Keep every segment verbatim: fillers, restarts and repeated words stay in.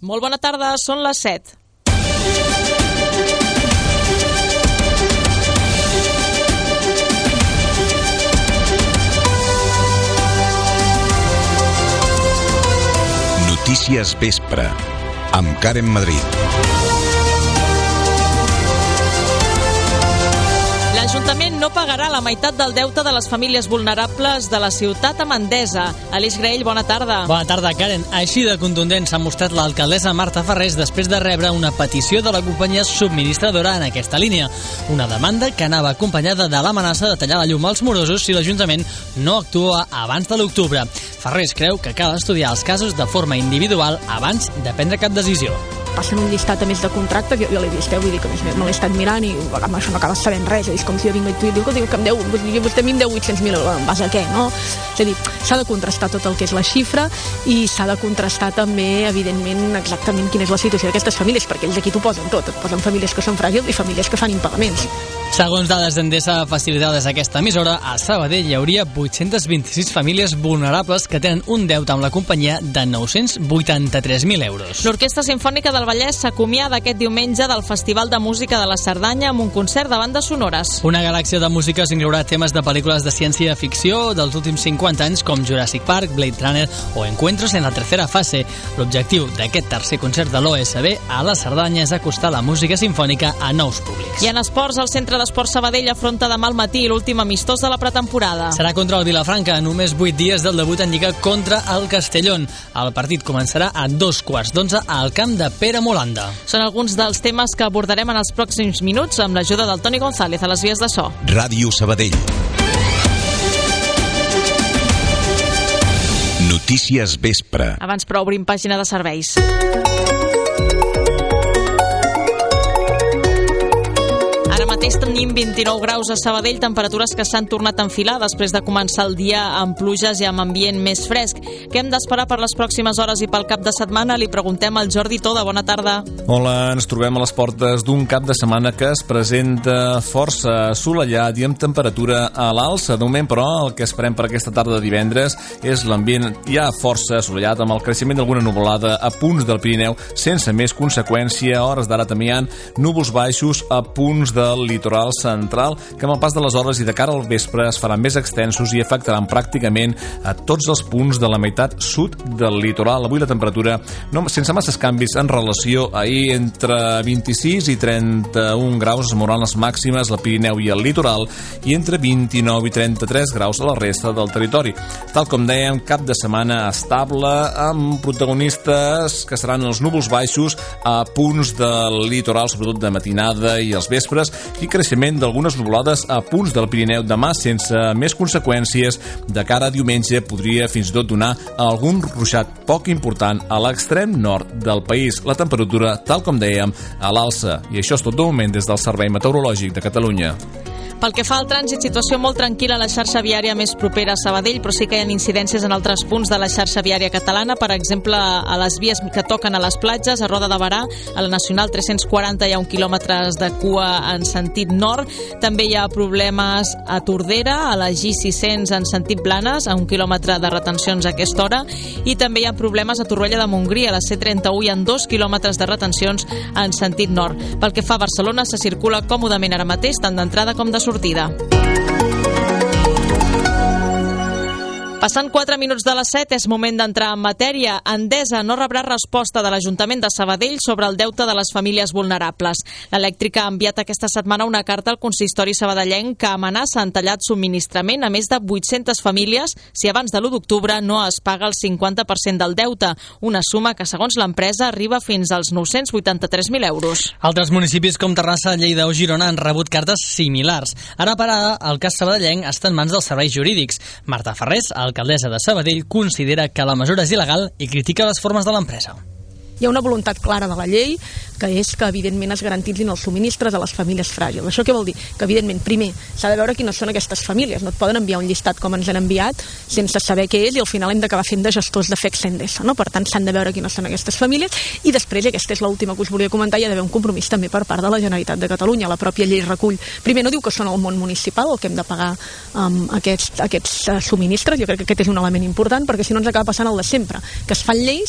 Molt bona tarda, són les set. Notícies Vespre, amb Karen Madrid. L'Ajuntament no pagarà la meitat del deute de les famílies vulnerables de la ciutat a Mandesa. Alice Graell, bona tarda. Bona tarda, Karen. Així de contundent s'ha mostrat l'alcaldessa Marta Farrés després de rebre una petició de la companyia subministradora en aquesta línia. Una demanda que anava acompanyada de l'amenaça de tallar la llum als morosos si l'Ajuntament no actua abans de l'octubre. Farrés creu que cal estudiar els casos de forma individual abans de prendre cap decisió. Passen un llistat a més de contracte, jo, jo l'he vist, eh? Vull dir que a més me l'he estat mirant i amb això no acabes sabent res, és com si jo vinc i tu diu que em deu, vostè a mi em deu vuit-cents mil euros, en base a què, no? És a dir, s'ha de contrastar tot el que és la xifra i s'ha de contrastar també, evidentment, exactament quina és la situació d'aquestes famílies, perquè ells aquí t'ho posen tot, et posen famílies que són fràgils i famílies que fan impagaments. Segons dades d'Endesa facilitades a aquesta emissora, a Sabadell hi hauria vuit-cents vint-i-sis famílies vulnerables que tenen un deute amb la companyia de nou-cents vuitanta-tres mil euros. L'Orquestra Simfònica del Vallès s'acomiada aquest diumenge del Festival de Música de la Cerdanya amb un concert de bandes sonores. Una galàxia de músiques inclourà temes de pel·lícules de ciència-ficció dels últims cinquanta anys com Jurassic Park, Blade Runner o Encuentros en la tercera fase. L'objectiu d'aquest tercer concert de l'O S B a la Cerdanya és acostar la música simfònica a nous públics. I en esports, el Centre d'Esports Sabadell afronta demà al matí l'últim amistós de la pretemporada. Serà contra el Vilafranca, només vuit dies del debut en Lliga contra el Castellón. El partit començarà a dos quarts d'onze al camp de Pere Molanda. Són alguns dels temes que abordarem en els pròxims minuts amb l'ajuda del Toni González a les vies de so. Ràdio Sabadell. Notícies Vespre. Abans, però, obrim pàgina de serveis. Ara mateix tenim vint-i-nou graus a Sabadell, temperatures que s'han tornat a enfilar després de començar el dia amb pluges i amb ambient més fresc. Què hem d'esperar per les pròximes hores i pel cap de setmana? Li preguntem al Jordi Toda. Bona tarda. Hola, ens trobem a les portes d'un cap de setmana que es presenta força assolellat i amb temperatura a l'alça. De moment, però, el que esperem per aquesta tarda de divendres és l'ambient ja força assolellat amb el creixement d'alguna nuvolada a punts del Pirineu sense més conseqüència. A hores d'ara també hi ha núvols baixos a punts de del litoral central, que amb el pas de les hores i de cara al vespre es faran més extensos i afectaran pràcticament a tots els punts de la meitat sud del litoral. Avui la temperatura, no, sense masses canvis en relació a ahir, entre vint-i-sis i trenta-un graus es mouran les màximes al Pirineu i al litoral i entre vint-i-nou i trenta-tres graus a la resta del territori. Tal com dèiem, cap de setmana estable amb protagonistes que seran els núvols baixos a punts del litoral, sobretot de matinada i els vespres, i creixement d'algunes nuvolades a punts del Pirineu demà sense més conseqüències. De cara a diumenge podria fins i tot donar algun ruixat poc important a l'extrem nord del país. La temperatura, tal com dèiem, a l'alça. I això és tot de moment des del Servei Meteorològic de Catalunya. Pel que fa al trànsit, situació molt tranquil·la a la xarxa viària més propera a Sabadell, però sí que hi ha incidències en altres punts de la xarxa viària catalana, per exemple, a les vies que toquen a les platges, a Roda de Berà, a la Nacional tres-cents quaranta hi ha un quilòmetre de cua en sentit nord, també hi ha problemes a Tordera, a la G sis-cents en sentit Blanes, a un quilòmetre de retencions a aquesta hora, i també hi ha problemes a Torroella de Montgrí, a la C trenta-u hi ha dos quilòmetres de retencions en sentit nord. Pel que fa a Barcelona, se circula còmodament ara mateix, tant d'entrada com de sortida. Passant quatre minuts de les set, és moment d'entrar en matèria. Endesa no rebrà resposta de l'Ajuntament de Sabadell sobre el deute de les famílies vulnerables. L'elèctrica ha enviat aquesta setmana una carta al consistori sabadellenc que amenaça en tallat subministrament a més de vuit-centes famílies si abans de l'u d'octubre no es paga el cinquanta per cent del deute, una suma que, segons l'empresa, arriba fins als nou-cents vuitanta-tres mil euros. Altres municipis com Terrassa, Lleida o Girona han rebut cartes similars. Ara per ara, el cas sabadellenc està en mans dels serveis jurídics. Marta Farrés, l'alcaldessa de Sabadell, considera que la mesura és il·legal i critica les formes de l'empresa. Hi ha una voluntat clara de la llei, que és que evidentment es garantitzin els subministres a les famílies fràgils. Això què vol dir? Que evidentment, primer, s'ha de veure quines són aquestes famílies. No et poden enviar un llistat com ens han enviat sense saber què és i al final hem d'acabar fent de gestors de F E C Endesa, no? Per tant, s'han de veure quines són aquestes famílies i després, i aquesta és l'última que us volia comentar, hi ha d'haver un compromís també per part de la Generalitat de Catalunya. La pròpia llei recull. Primer, no diu que són el món municipal el que hem de pagar um, aquests, aquests uh, subministres. Jo crec que aquest és un element important perquè si no ens acaba passant el de sempre, que es fan lleis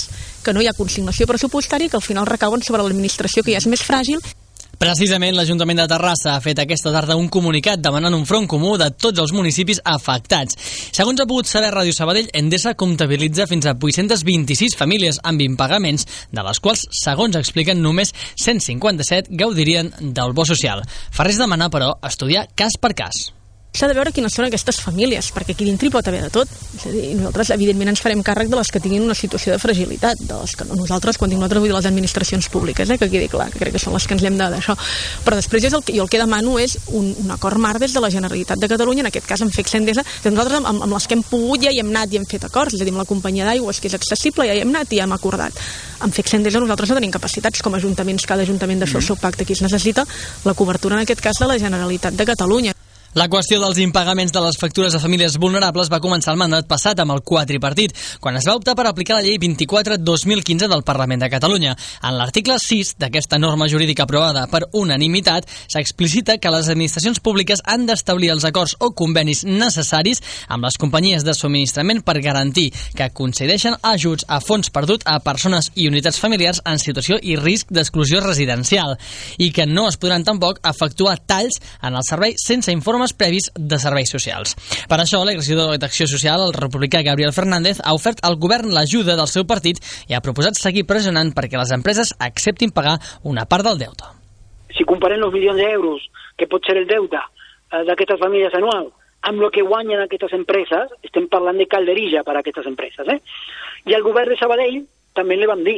que no hi ha consignació pressupostària, que al final recauen sobre l'administració, que ja és més fràgil. Precisament l'Ajuntament de Terrassa ha fet aquesta tarda un comunicat demanant un front comú de tots els municipis afectats. Segons ha pogut saber Ràdio Sabadell, Endesa comptabilitza fins a vuit-cents vint-i-sis famílies amb impagaments, de les quals, segons expliquen, només cent cinquanta-set gaudirien del bo social. Farrés demana, però, estudiar cas per cas. S'ha de veure quines són aquestes famílies, perquè aquí dintre hi pot haver de tot. És a dir, nosaltres, evidentment, ens farem càrrec de les que tinguin una situació de fragilitat, de les que no, nosaltres, quan dic nosaltres, vull dir les administracions públiques, eh, que quedi clar, que crec que són les que ens hem de d'això. Però després és el que, jo el que demano és un, un acord marc des de la Generalitat de Catalunya, en aquest cas amb F E C Endesa, que nosaltres amb, amb les que hem pogut ja hi hem anat i hem fet acords, és a dir, amb la companyia d'aigües, que és accessible, ja hi hem anat i ja hem acordat. Amb F E C Endesa nosaltres no tenim capacitats com a ajuntaments, cada ajuntament de fer el seu pacte, aquí es necessita la cobertura, en aquest cas, de la Generalitat de Catalunya. La qüestió dels impagaments de les factures a famílies vulnerables va començar el mandat passat amb el quadripartit, quan es va optar per aplicar la llei vint-i-quatre dos mil quinze del Parlament de Catalunya. En l'article sis d'aquesta norma jurídica aprovada per unanimitat s'explicita que les administracions públiques han d'establir els acords o convenis necessaris amb les companyies de subministrament per garantir que concedeixen ajuts a fons perdut a persones i unitats familiars en situació i risc d'exclusió residencial i que no es podran tampoc efectuar talls en el servei sense informes previs de serveis socials. Per això, l'exregidor d'Acció Social, el republicà Gabriel Fernández, ha ofert al govern l'ajuda del seu partit i ha proposat seguir pressionant perquè les empreses acceptin pagar una part del deute. Si comparem els milions d'euros que pot ser el deute eh, d'aquestes famílies anual amb el que guanyen aquestes empreses, estem parlant de calderilla per a aquestes empreses. Eh? I al govern de Sabadell també li vam dir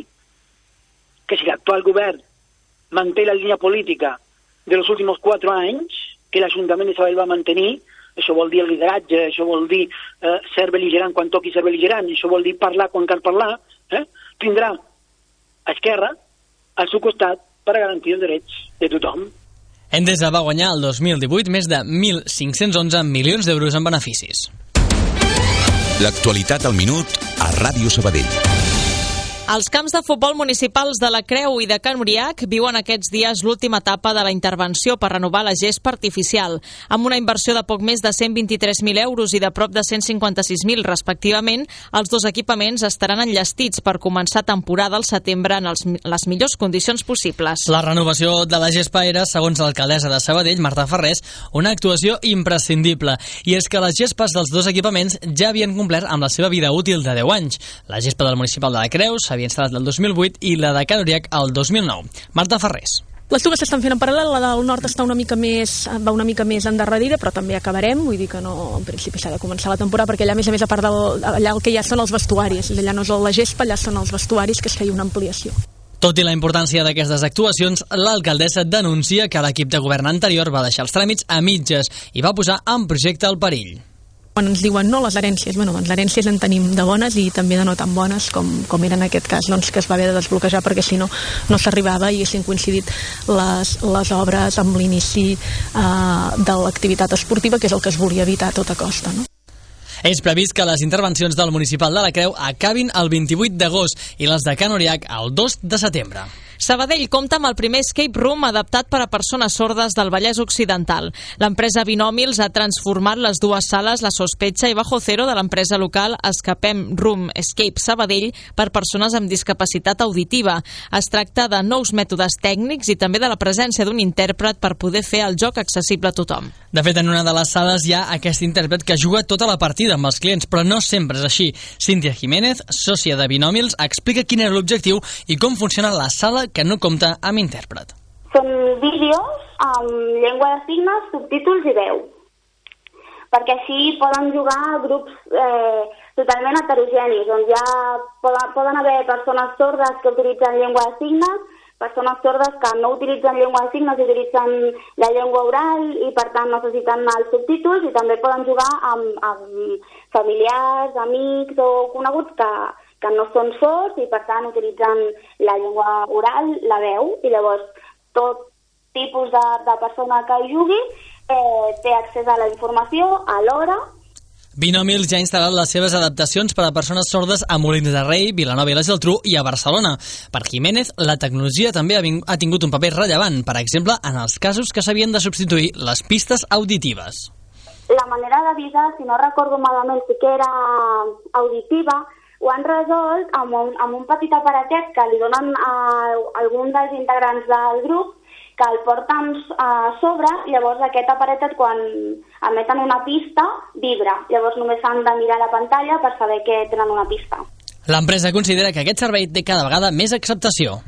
que si l'actual govern manté la línia política de los últimos quatre anys que l'Ajuntament de Sabadell va mantenir, això vol dir el lideratge, això vol dir eh, ser bel·ligerant quan toqui ser bel·ligerant, això vol dir parlar quan cal parlar, eh? tindrà a Esquerra al seu costat per a garantir els drets de tothom. Endesa va guanyar el dos mil divuit més de mil cinc-cents onze milions d'euros en beneficis. L'actualitat al minut a Ràdio Sabadell. Els camps de futbol municipals de la Creu i de Can Uriac viuen aquests dies l'última etapa de la intervenció per renovar la gespa artificial. Amb una inversió de poc més de cent vint-i-tres mil euros i de prop de cent cinquanta-sis mil respectivament, els dos equipaments estaran enllestits per començar temporada al setembre en els, les millors condicions possibles. La renovació de la gespa era, segons l'alcaldessa de Sabadell, Marta Ferrés, una actuació imprescindible. I és que les gespes dels dos equipaments ja havien complert amb la seva vida útil de deu anys. La gespa del municipal de la Creu s'havia instal·lat el dos mil vuit i la de Can Uriac el dos mil nou. Marta Ferrés. Les dues s'estan fent en paral·lel, la del nord està una mica més, va una mica més endarrerida, però també acabarem, vull dir que no, en principi s'ha de començar la temporada, perquè allà, a més a més, a part del, allà el que ja són els vestuaris, allà no és la gespa, allà són els vestuaris, que es feia una ampliació. Tot i la importància d'aquestes actuacions, l'alcaldessa denuncia que l'equip de govern anterior va deixar els tràmits a mitges i va posar en projecte el perill. Quan ens diuen no, les herències, bueno, les herències en tenim de bones i també de no tan bones com, com era en aquest cas, doncs, que es va haver de desbloquejar perquè si no, no s'arribava i haguessin coincidit les, les obres amb l'inici eh, de l'activitat esportiva, que és el que es volia evitar a tota costa, no? És previst que les intervencions del municipal de la Creu acabin el vint-i-vuit d'agost i les de Can Uriac el dos de setembre. Sabadell compta amb el primer escape room adaptat per a persones sordes del Vallès Occidental. L'empresa Binòmils ha transformat les dues sales La Sospecha i Bajo Cero de l'empresa local Escapem Room Escape Sabadell per persones amb discapacitat auditiva. Es tracta de nous mètodes tècnics i també de la presència d'un intèrpret per poder fer el joc accessible a tothom. De fet, en una de les sales hi ha aquest intèrpret que juga tota la partida amb els clients, però no sempre és així. Cíntia Jiménez, sòcia de Binòmils, explica quin era l'objectiu i com funciona la sala que no compta amb intèrpret. Són vídeos amb llengua de signes, subtítols i veu, perquè així poden jugar grups eh, totalment heterogenis, on ja poden, poden haver persones sordes que utilitzen llengua de signes, persones sordes que no utilitzen llengua de signes i utilitzen la llengua oral i per tant necessiten els subtítols, i també poden jugar amb, amb familiars, amics o coneguts que que no són sords i per tant utilitzen la llengua oral, la veu, i llavors tot tipus de, de persona que hi jugui eh, té accés a la informació alhora. Binòmils ja ha instal·lat les seves adaptacions per a persones sordes a Molins de Rei, Vilanova i la Geltrú i a Barcelona. Per Jiménez, la tecnologia també ha, ha tingut un paper rellevant, per exemple, en els casos que s'havien de substituir les pistes auditives. La manera d'avisar, si no recordo malament, sí que era auditiva, ho han resolt amb un, amb un petit aparatet que li donen a algun dels integrants del grup, que el porten a sobre, llavors aquest aparatet quan emeten una pista vibra, llavors només han de mirar la pantalla per saber que tenen una pista. L'empresa considera que aquest servei té cada vegada més acceptació.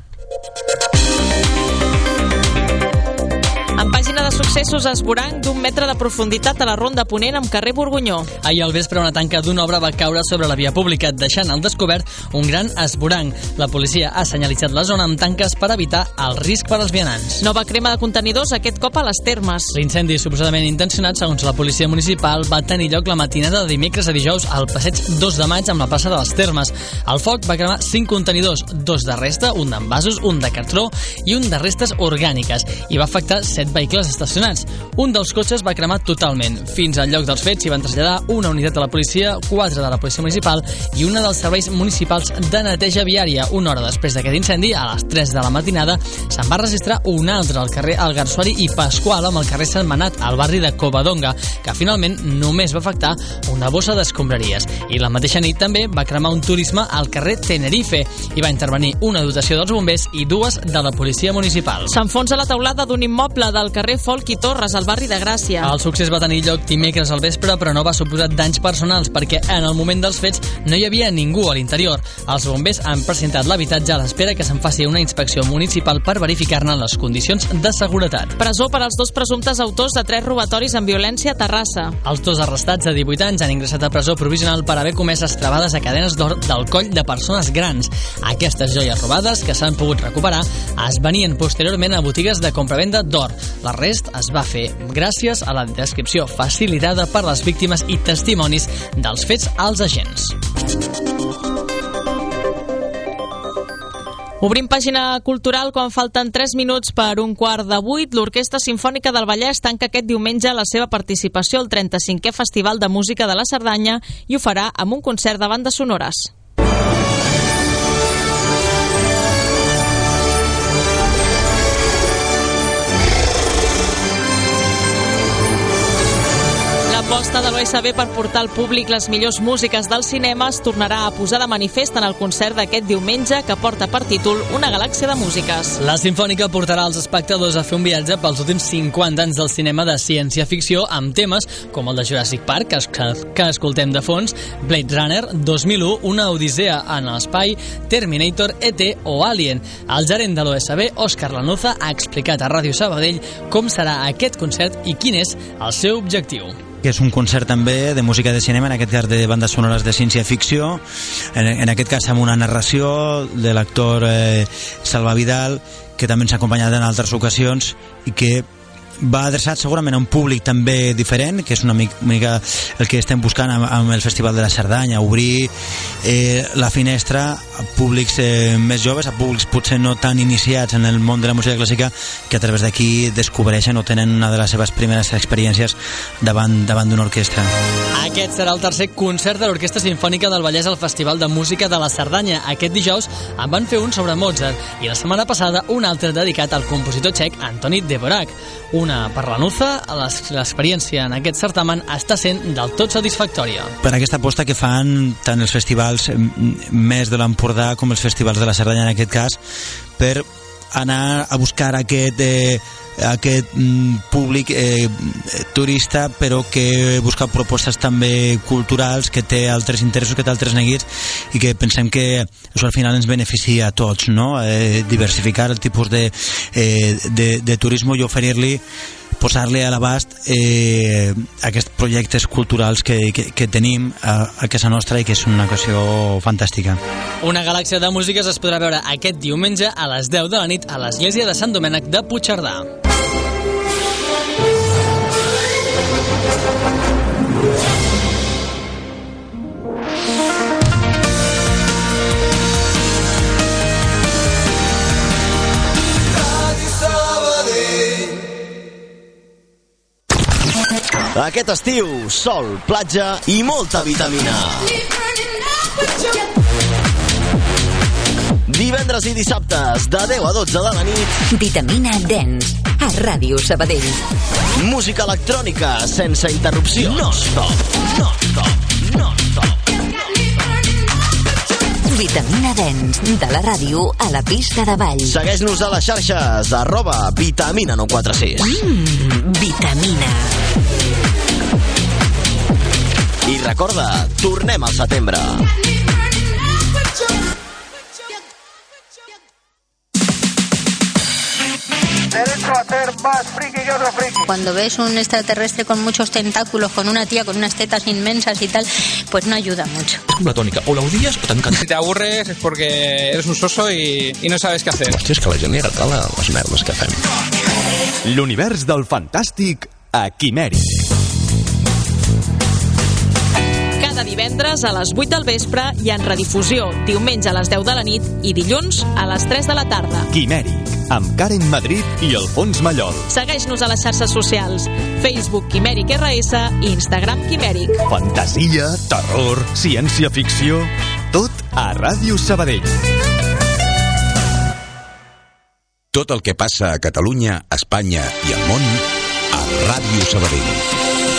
En pàgina de successos, esborang d'un metre de profunditat a la Ronda Ponent amb carrer Borgunyó. Ahir al vespre una tanca d'una obra va caure sobre la via pública, deixant al descobert un gran esborang. La policia ha senyalitzat la zona amb tanques per evitar el risc per als vianants. Nova crema de contenidors, aquest cop a les Termes. L'incendi suposadament intencionat, segons la policia municipal, va tenir lloc la matinada de dimecres a dijous al passeig dos de maig amb la plaça de les Termes. El foc va cremar cinc contenidors, dos de resta, un d'envasos, un de cartró i un de restes orgàniques, i va afectar set vehicles estacionats. Un dels cotxes va cremar totalment. Fins al lloc dels fets s'hi van traslladar una unitat de la policia, quatre de la policia municipal i una dels serveis municipals de neteja viària. Una hora després d'aquest incendi, a les tres de la matinada, se'n va registrar un altre al carrer Algarsuari i Pasqual, amb el carrer Sant Manat, al barri de Covadonga, que finalment només va afectar una bossa d'escombraries. I la mateixa nit també va cremar un turisme al carrer Tenerife i va intervenir una dotació dels bombers i dues de la policia municipal. S'enfonsa la teulada d'un immoble del carrer Folk i Torres, al barri de Gràcia. El succés va tenir lloc dimecres al vespre, però no va suposar danys personals, perquè en el moment dels fets no hi havia ningú a l'interior. Els bombers han presentat l'habitatge a l'espera que se'n faci una inspecció municipal per verificar-ne les condicions de seguretat. Presó per als dos presumptes autors de tres robatoris amb violència a Terrassa. Els dos arrestats de divuit anys han ingressat a presó provisional per haver comès estrebades a cadenes d'or del coll de persones grans. Aquestes joies robades, que s'han pogut recuperar, es venien posteriorment a botigues de compravenda d'or. L'arrest es va fer gràcies a la descripció facilitada per les víctimes i testimonis dels fets als agents. Obrim pàgina cultural quan falten tres minuts per un quart de vuit. L'Orquestra Simfònica del Vallès tanca aquest diumenge la seva participació al trenta-cinquè Festival de Música de la Cerdanya i ho farà amb un concert de bandes sonores. L'aposta de l'O S B per portar al públic les millors músiques del cinema es tornarà a posar de manifest en el concert d'aquest diumenge, que porta per títol Una galàxia de músiques. La Simfònica portarà els espectadors a fer un viatge pels últims cinquanta anys del cinema de ciència-ficció amb temes com el de Jurassic Park, que, que escoltem de fons, Blade Runner, dos mil u, Una odissea en l'espai, Terminator, E T o Alien. El gerent de l'O S B, Òscar Lanuza, ha explicat a Ràdio Sabadell com serà aquest concert i quin és el seu objectiu. Que és un concert també de música de cinema, en aquest cas de bandes sonores de ciència-ficció, en, en aquest cas amb una narració de l'actor eh, Salva Vidal, que també ens ha acompanyat en altres ocasions i que va adreçat segurament a un públic també diferent, que és una mica el que estem buscant amb, amb el Festival de la Cerdanya, obrir eh, la finestra a públics eh, més joves, a públics potser no tan iniciats en el món de la música clàssica, que a través d'aquí descobreixen o tenen una de les seves primeres experiències davant, davant d'una orquestra. Aquest serà el tercer concert de l'Orquestra Simfònica del Vallès al Festival de Música de la Cerdanya. Aquest dijous en van fer un sobre Mozart i la setmana passada un altre dedicat al compositor txec Antoni Dvořák. Una per Lanuza, l'experiència en aquest certamen està sent del tot satisfactòria. Per aquesta aposta que fan tant els festivals més de l'Empordà com els festivals de la Cerdanya en aquest cas, per anar a buscar aquest eh, aquest mm, públic eh, turista, però que busca propostes també culturals, que té altres interessos, que té altres neguits, i que pensem que això al final ens beneficia a tots, no? Eh, diversificar el tipus de, eh, de, de turisme i oferir-li, posar-li a l'abast eh, aquests projectes culturals que, que, que tenim a, a casa nostra i que és una ocasió fantàstica. Una galàxia de músiques es podrà veure aquest diumenge a les deu de la nit a l'església de Sant Domènec de Puigcerdà. Aquest estiu, sol, platja i molta vitamina. Divendres i dissabtes, de deu a dotze de la nit, Vitamina Dance, a Ràdio Sabadell. Música electrònica sense interrupció. No stop, no stop, no stop. Vitamina Dance, de la ràdio a la pista de ball. Segueix-nos a les xarxes, arroba Vitamina nou quatre sis. Mmm, vitamina. I recorda, tornem al setembre. Derecho a ser más friki que otro friki. Cuando ves un extraterrestre con muchos tentáculos, con una tía con unas tetas inmensas y tal, pues no ayuda mucho. Es como la tónica, o la odias o t'encanta. Si te aburres es porque eres un soso y, y no sabes qué hacer. Si és que a la gent li agrada les merdes que fem. L'univers del fantàstic a Quimèric. Cada divendres a les vuit del vespre i en redifusió diumenge a les deu de la nit i dilluns a les tres de la tarda. Quimèric, amb Karen Madrid i Alfons Mallol. Segueix-nos a les xarxes socials: Facebook Quimèric R S i Instagram Quimèric. Fantasia, terror, ciència-ficció, tot a Ràdio Sabadell. Tot el que passa a Catalunya, Espanya i al món a Ràdio Sabadell.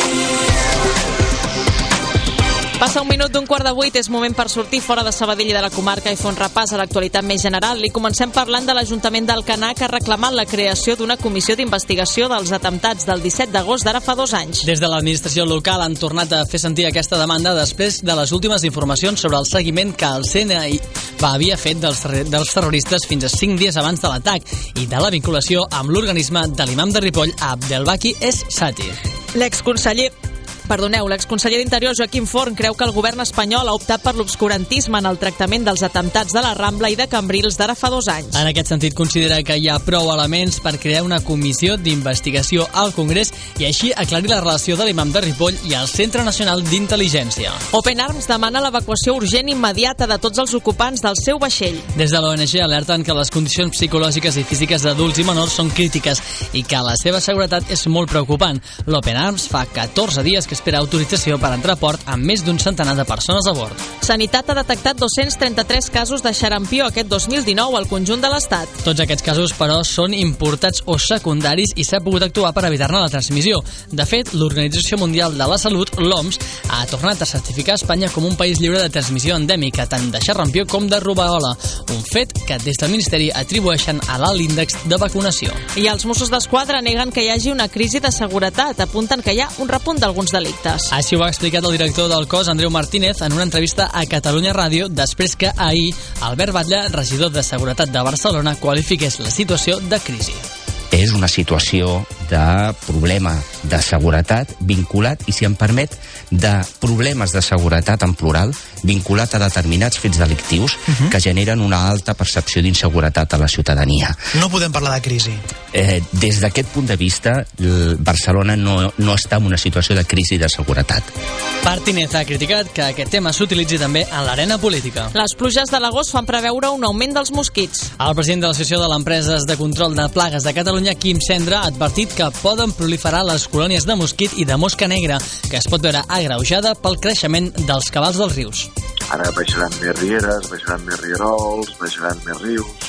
Passa un minut d'un quart de vuit, és moment per sortir fora de Sabadell i de la comarca i fer un repàs a l'actualitat més general. I comencem parlant de l'Ajuntament d'Alcanar, que ha reclamat la creació d'una comissió d'investigació dels atemptats del disset d'agost d'ara fa dos anys. Des de l'administració local han tornat a fer sentir aquesta demanda després de les últimes informacions sobre el seguiment que el C N I va havia fet dels, dels terroristes fins a cinc dies abans de l'atac i de la vinculació amb l'organisme de l'imam de Ripoll, Abdelbaki Es Sati. L'exconseller Perdoneu, l'exconseller d'Interior Joaquim Forn creu que el govern espanyol ha optat per l'obscurantisme en el tractament dels atemptats de la Rambla i de Cambrils d'ara fa dos anys. En aquest sentit, considera que hi ha prou elements per crear una comissió d'investigació al Congrés i així aclarir la relació de l'imam de Ripoll i el Centre Nacional d'Intel·ligència. Open Arms demana l'evacuació urgent immediata de tots els ocupants del seu vaixell. Des de l'O N G alerten que les condicions psicològiques i físiques d'adults i menors són crítiques i que la seva seguretat és molt preocupant. L'Open Arms fa catorze dies que espera autorització per entrar a port amb més d'un centenar de persones a bord. Sanitat ha detectat dos-cents trenta-tres casos de xarampió aquest dos mil dinou al conjunt de l'Estat. Tots aquests casos, però, són importats o secundaris i s'ha pogut actuar per evitar-ne la transmissió. De fet, l'Organització Mundial de la Salut, l'O M S, ha tornat a certificar Espanya com un país lliure de transmissió endèmica, tant de xarampió com de rubeola, un fet que des del Ministeri atribueixen a l'alt índex de vacunació. I els Mossos d'Esquadra neguen que hi hagi una crisi de seguretat, apunten que hi ha un repunt d'alguns delictes. Així ho ha explicat el director del cos, Andreu Martínez, en una entrevista a Catalunya Ràdio, després que ahir Albert Batlle, regidor de Seguretat de Barcelona, qualifiqués la situació de crisi. És una situació de problema de seguretat vinculat, i si em permet, de problemes de seguretat en plural vinculat a determinats fets delictius uh-huh. que generen una alta percepció d'inseguretat a la ciutadania. No podem parlar de crisi. Eh, des d'aquest punt de vista, Barcelona no, no està en una situació de crisi de seguretat. Martínez ha criticat que aquest tema s'utilitzi també en l'arena política. Les pluges de l'agost fan preveure un augment dels mosquits. El president de l'Associació de l'Empreses de Control de Plagues de Catalunya, Quim Cendra, ha advertit que poden proliferar les colònies de mosquit i de mosca negra, que es pot veure agreujada pel creixement dels cabals dels rius. Ara baixaran més rieres, baixaran més rierols, baixaran més rius,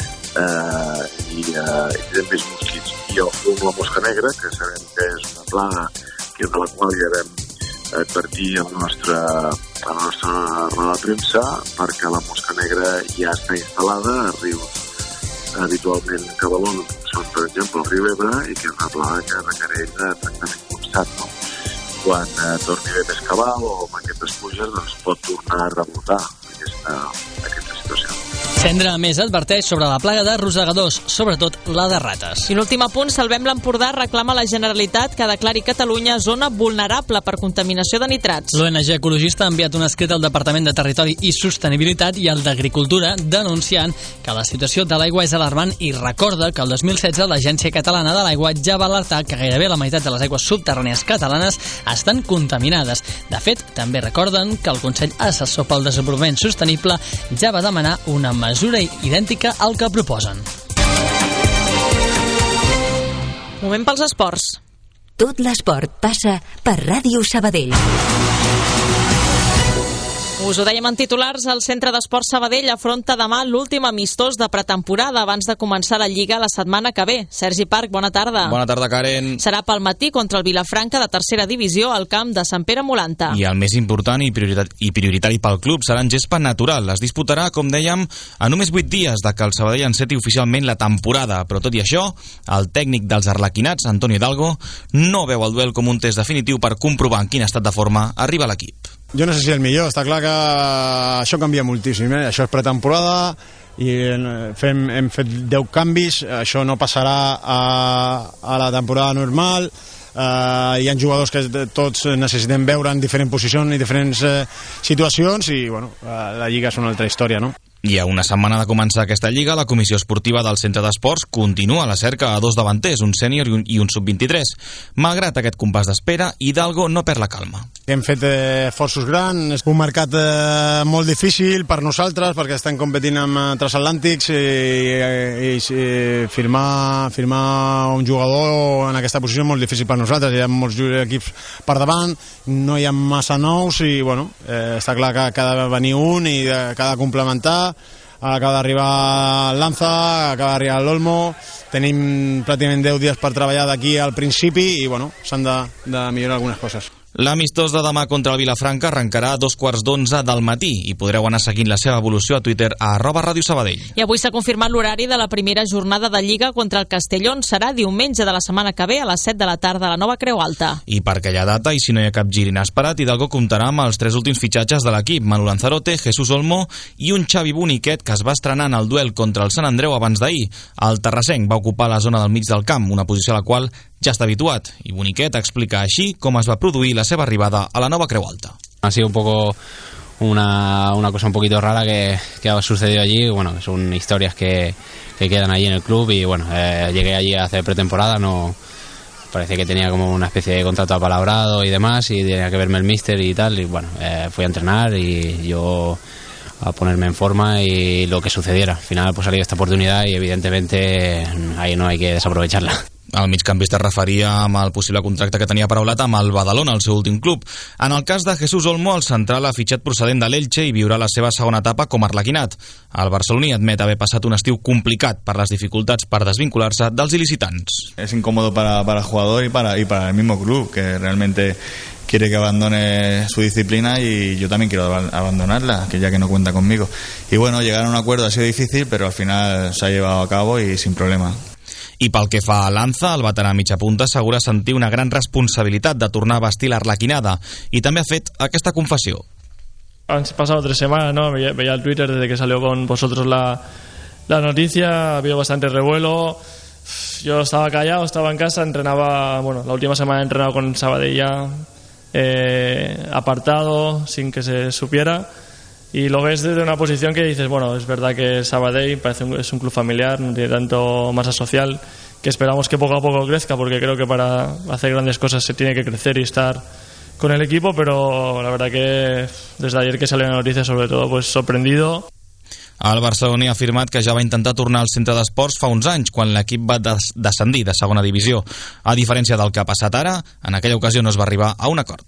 eh, i eh, hi ha més mosquits. I amb la mosca negra, que sabem que és una plaga que de la qual ja vam advertir en la nostra, en la nostra roda de premsa, perquè la mosca negra ja està instal·lada a rius habitualment cabalons, són per exemple el riu Ebre, i que és una plaga que requereix de tractament constant, no? Quan eh, torni a haver més cabal o amb aquestes pluges, doncs pot tornar a rebotar aquesta, aquesta situació. Cendra, a més, adverteix sobre la plaga de rosegadors, sobretot la de rates. I l'últim apunt, Salvem l'Empordà reclama a la Generalitat que declari Catalunya zona vulnerable per contaminació de nitrats. L'O N G ecologista ha enviat un escrit al Departament de Territori i Sostenibilitat i al d'Agricultura denunciant que la situació de l'aigua és alarmant i recorda que el dos mil setze l'Agència Catalana de l'Aigua ja va alertar que gairebé la meitat de les aigües subterrànies catalanes estan contaminades. De fet, també recorden que el Consell Assessor pel Desenvolupament Sostenible ja va demanar una mesura idèntica al que proposen. Moment pels esports. Tot l'esport passa per Ràdio Sabadell. Us ho dèiem en titulars, el Centre d'Esports Sabadell afronta demà l'últim amistós de pretemporada abans de començar la Lliga la setmana que ve. Sergi Parc, bona tarda. Bona tarda, Karen. Serà pel matí contra el Vilafranca de tercera divisió al camp de Sant Pere Molanta. I el més important i prioritari, i prioritari pel club serà en gespa natural. Es disputarà, com dèiem, a només vuit dies de que el Sabadell enceti oficialment la temporada. Però tot i això, el tècnic dels arlequinats, Antonio Hidalgo, no veu el duel com un test definitiu per comprovar en quin estat de forma arriba l'equip. Jo no sé si el millor, està clar que això canvia moltíssim, eh? Això és pretemporada i fem, hem fet deu canvis, això no passarà a, a la temporada normal, eh, hi ha jugadors que tots necessitem veure en diferents posicions i diferents eh, situacions i bueno, la Lliga és una altra història, no? I a una setmana de començar aquesta Lliga, la Comissió Esportiva del Centre d'Esports continua la cerca a dos davanters, un sènior i un, i un sub vint-i-tres. Malgrat aquest compàs d'espera, Hidalgo no perd la calma. Hem fet eh, esforços grans, és un mercat eh, molt difícil per nosaltres perquè estem competint amb transatlàntics i, i, i firmar, firmar un jugador en aquesta posició és molt difícil per nosaltres. Hi ha molts equips per davant, no hi ha massa nous i bueno, eh, està clar que cada de venir un i de, cada complementar. Acaba d'arribar Lanza, acaba d'arribar l'Olmo, tenim pràcticament deu dies per treballar d'aquí al principi i bueno, s'han de, de millorar algunes coses. L'amistós de demà contra el Vilafranca arrencarà a dos quarts d'onze del matí i podreu anar seguint la seva evolució a Twitter a arroba Ràdio Sabadell. I avui s'ha confirmat l'horari de la primera jornada de Lliga contra el Castellón. Serà diumenge de la setmana que ve a les set de la tarda a la Nova Creu Alta. I per aquella data, i si no hi ha cap gir inesperat, Hidalgo comptarà amb els tres últims fitxatges de l'equip, Manu Lanzarote, Jesús Olmo i un Xavi Boniquet que es va estrenar en el duel contra el Sant Andreu abans d'ahir. El terrassenc va ocupar la zona del mig del camp, una posició a la qual ja està habituat, i Boniquet explica així com es va produir la seva arribada a la Nova Creu Alta. Ha sido un poco una, una cosa un poquito rara que, que ha sucedido allí, bueno, son historias que, que quedan allí en el club y bueno, eh, llegué allí a hacer pretemporada, no parecía que tenía como una especie de contrato apalabrado y demás y tenía que verme el míster y tal y bueno, eh, fui a entrenar y yo a ponerme en forma y lo que sucediera. Al final pues salió esta oportunidad y evidentemente ahí no hay que desaprovecharla. El migcampista es referia amb el possible contracte que tenia paraulat amb el Badalona, el seu últim club. En el cas de Jesús Olmo, el central ha fitxat procedent de l'Elche i viurà la seva segona etapa com a arlequinat. El barceloní admet haver passat un estiu complicat per les dificultats per desvincular-se dels il·licitants. Es incómodo para, para el jugador y para, y para el mismo club, que realmente quiere que abandone su disciplina y yo también quiero abandonarla, que ya que no cuenta conmigo. Y bueno, llegar a un acuerdo ha sido difícil, pero al final se ha llevado a cabo y sin problema. I pel que fa a Lanza, el veterà mitja punta assegura sentir una gran responsabilitat de tornar a vestir l'arlequinada i també ha fet aquesta confessió. Han pasado tres semanas, ¿no? Veía, veía el Twitter desde que salió con vosotros la, la noticia, ha habido bastante revuelo. Yo estaba callado, estaba en casa, entrenaba, bueno, la última semana he entrenado con Sabadell ya, eh, apartado, sin que se supiera. Y lo ves desde una posición que dices, bueno, es verdad que Sabadell parece un, es un club familiar, no tiene tanto masa social, que esperamos que poco a poco crezca, porque creo que para hacer grandes cosas se tiene que crecer y estar con el equipo, pero la verdad que desde ayer que salió la noticia, sobre todo, pues sorprendido. El barceloní ha afirmat que ja va intentar tornar al centre d'esports fa uns anys, quan l'equip va des descendir de segona divisió. A diferència del que ha passat ara, en aquella ocasió no es va arribar a un acord.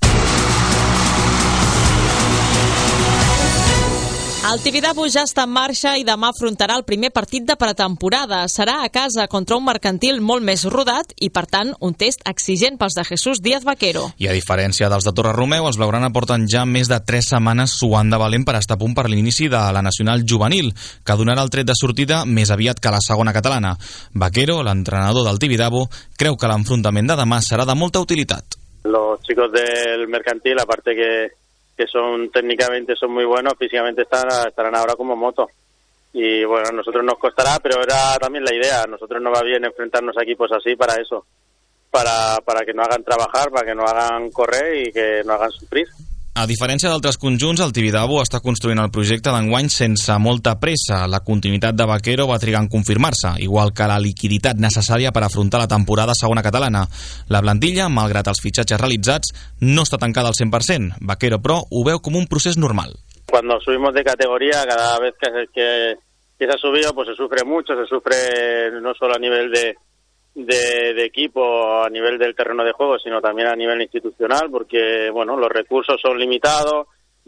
El Tibidabo ja està en marxa i demà afrontarà el primer partit de pretemporada. Serà a casa contra un mercantil molt més rodat i, per tant, un test exigent pels de Jesús Díaz Vaquero. I a diferència dels de Torre Romeu, els blaugrana porten ja més de tres setmanes suant de valent per estar a punt per l'inici de la Nacional Juvenil, que donarà el tret de sortida més aviat que la segona catalana. Vaquero, l'entrenador del Tibidabo, creu que l'enfrontament de demà serà de molta utilitat. Los chicos del mercantil, aparte que que son técnicamente son muy buenos, físicamente están, estarán ahora como moto. Y bueno, a nosotros nos costará, pero era también la idea. A nosotros nos va bien enfrentarnos a equipos así para eso, para, para que no hagan trabajar, para que no hagan correr y que no hagan sufrir. A diferència d'altres conjunts, el Tibidabo està construint el projecte d'enguany sense molta pressa. La continuïtat de Vaquero va trigar en confirmar-se, igual que la liquiditat necessària per afrontar la temporada segona catalana. La plantilla, malgrat els fitxatges realitzats, no està tancada al cent per cent. Vaquero, però, ho veu com un procés normal. Cuando subimos de categoría, cada vez que, que, que se ha subido, pues se sufre mucho, se sufre no solo a nivel de De, de equipo, a nivel del terreno de juego, sino también a nivel institucional, porque bueno, los recursos son limitados,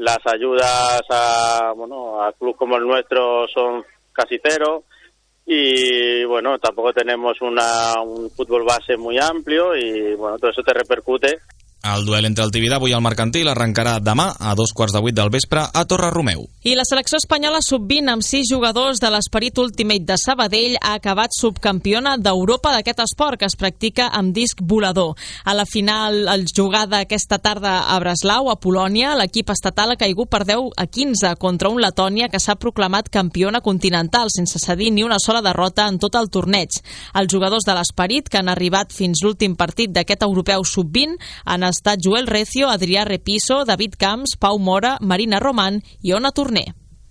las ayudas a, bueno, a clubes como el nuestro son casi cero y bueno, tampoco tenemos una, un fútbol base muy amplio y bueno, todo eso te repercute. El duel entre el Tibidabo i el Mercantil arrencarà demà a dos quarts de vuit del vespre a Torre Romeu. I la selecció espanyola sub vint amb sis jugadors de l'Esperit Ultimate de Sabadell ha acabat subcampiona d'Europa d'aquest esport que es practica amb disc volador. A la final, el jugada aquesta tarda a Breslau, a Polònia, l'equip estatal ha caigut per deu a quinze contra un Letònia que s'ha proclamat campiona continental sense cedir ni una sola derrota en tot el torneig. Els jugadors de l'Esperit, que han arribat fins l'últim partit d'aquest europeu sub vint, han estat Joel Recio, Adrià Repiso, David Camps, Pau Mora, Marina Román i Ona Torner.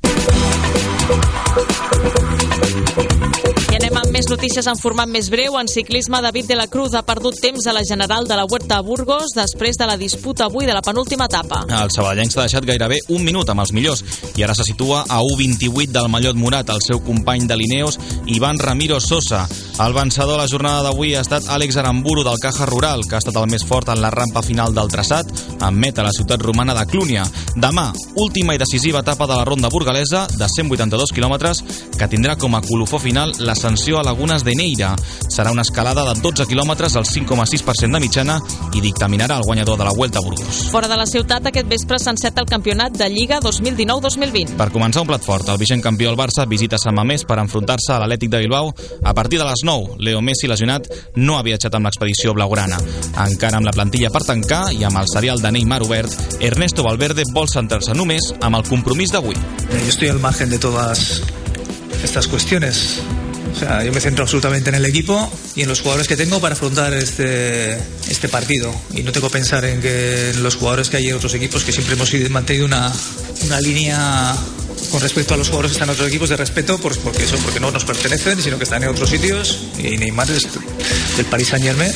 I anem amb més notícies en format més breu. En ciclisme, David de la Cruz ha perdut temps a la general de la Huerta a Burgos després de la disputa avui de la penúltima etapa. El sabadellenc s'ha deixat gairebé un minut amb els millors i ara se situa a u vint-i-vuit del mallot morat, el seu company de Lineos, Ivan Ramiro Sosa. El vencedor de la jornada d'avui ha estat Àlex Aramburu del Caja Rural, que ha estat el més fort en la rampa final del traçat, amb meta a la ciutat romana de Clúnia. Demà, última i decisiva etapa de la ronda burgalesa de cent vuitanta-dos quilòmetres, que tindrà com a colofó final l'ascensió a Lagunes de Neira. Serà una escalada de dotze quilòmetres al cinc coma sis per cent de mitjana i dictaminarà el guanyador de la Vuelta a Burgos. Fora de la ciutat, aquest vespre s'enceta el campionat de Lliga dos mil dinou dos mil vint. Per començar un plat fort, el vigent campió del Barça visita Sant Mamés per enfrontar-se a l'Atlètic de Bilbao a partir de les nou. Leo Messi, lesionat, no ha viatjat amb l'expedició blaugrana. Encara amb la plantilla per tancar i amb el serial de Neymar obert, Ernesto Valverde vol centrar-se només amb el compromís d'avui. Yo estoy al margen de todas estas cuestiones. O sea, yo me centro absolutamente en el equipo y en los jugadores que tengo para afrontar este, este partido. Y no tengo que pensar en que los jugadores que hay en otros equipos, que siempre hemos mantenido una, una línea con respecto a los jugadores que están en otros equipos de respeto, pues porque eso, porque no nos pertenecen, sino que están en otros sitios. Y Neymar es del Paris Saint-Germain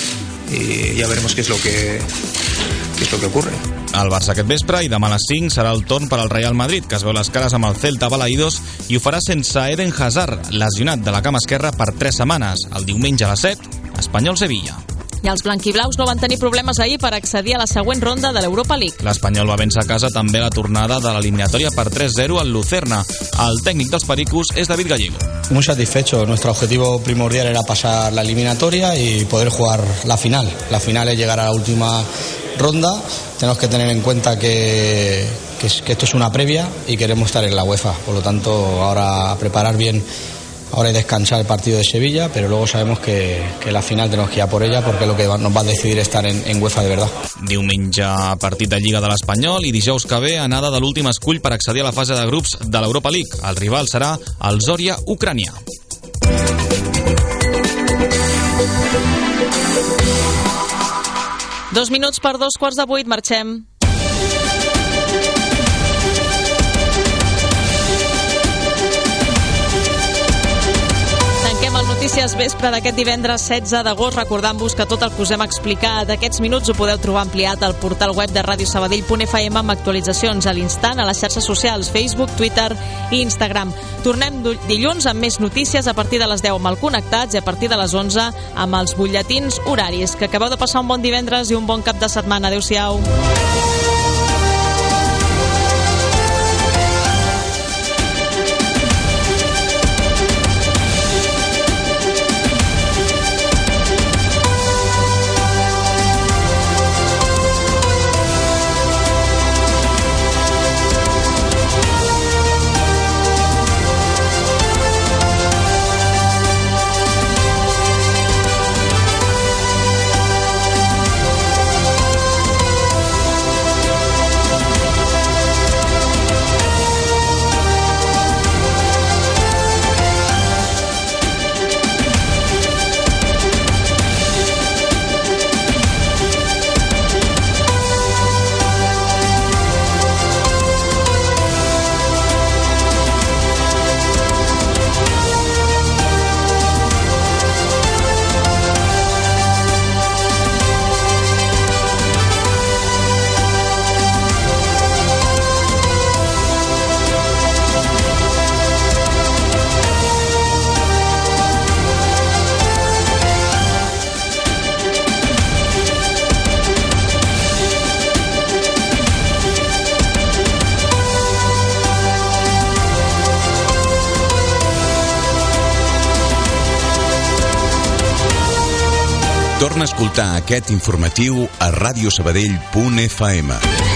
y ya veremos qué es lo que, qué es lo que ocurre. El Barça aquest vespre i demà a les cinc serà el torn per al Real Madrid, que es veu les cares amb el Celta Balaïdos i ho farà sense Eden Hazard, lesionat de la cama esquerra per tres setmanes. El diumenge a les set, Espanyol-Sevilla. I els blanquiblaus no van tenir problemes ahir per accedir a la següent ronda de l'Europa League. L'Espanyol va vèncer a casa també la tornada de l'eliminatòria per tres zero al Lucerna. El tècnic dels Pericos és David Gallego. Muy satisfecho. Nuestro objetivo primordial era pasar la eliminatoria y poder jugar la final. La final es llegar a la última ronda. Tenemos que tener en cuenta que, que, que esto es una previa y queremos estar en la UEFA. Por lo tanto, ahora a preparar bien. Ahora hay descansar el partido de Sevilla, pero luego sabemos que, que la final tenemos que ir a por ella porque es lo que va, nos va a decidir estar en, en UEFA de verdad. Diumenge partit de Lliga de l'Espanyol i dijous que ve anada de l'últim escull per accedir a la fase de grups de l'Europa League. El rival serà el Zorya ucranià. Dos minuts per dos quarts de vuit, marxem. Notícies vespre d'aquest divendres setze d'agost, recordant-vos que tot el que us hem explicat aquests minuts ho podeu trobar ampliat al portal web de ràdio sabadell punt f m amb actualitzacions a l'instant a les xarxes socials Facebook, Twitter i Instagram. Tornem dilluns amb més notícies a partir de les deu amb el Connectats i a partir de les onze amb els butlletins horaris. Que acabeu de passar un bon divendres i un bon cap de setmana. Adéu-siau. Torna a escoltar aquest informatiu a radiosabadell punt f m.